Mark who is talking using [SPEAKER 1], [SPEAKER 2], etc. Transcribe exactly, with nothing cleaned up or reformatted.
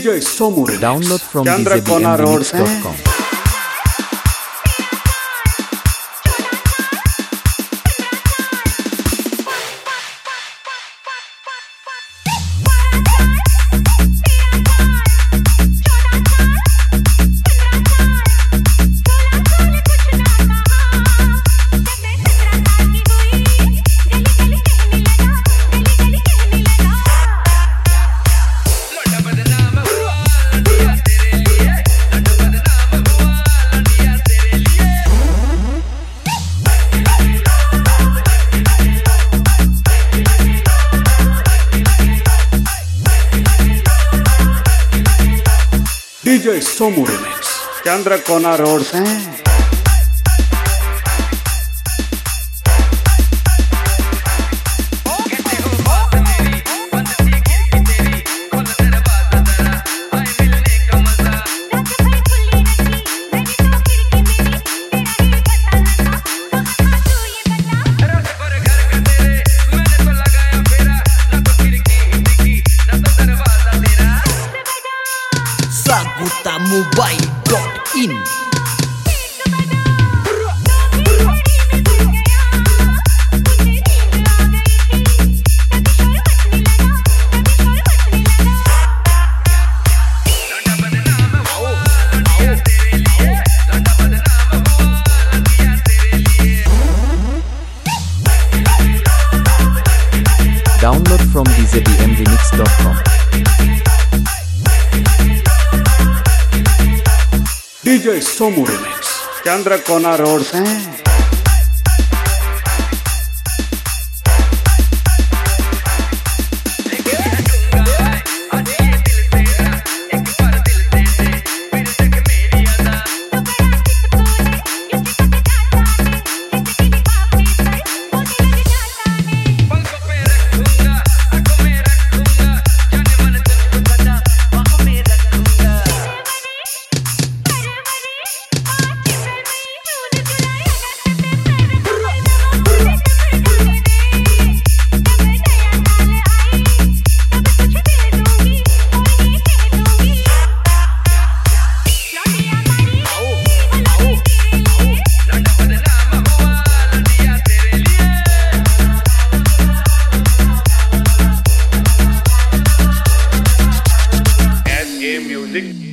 [SPEAKER 1] DJ Somu
[SPEAKER 2] download from
[SPEAKER 1] Chandrakona road से
[SPEAKER 2] dot com.
[SPEAKER 1] DJ Somu remix Chandrakona road से
[SPEAKER 2] Mobile dot in Download from d z b m remix dot com।
[SPEAKER 1] DJ Somu remix Chandrakona road से
[SPEAKER 3] Music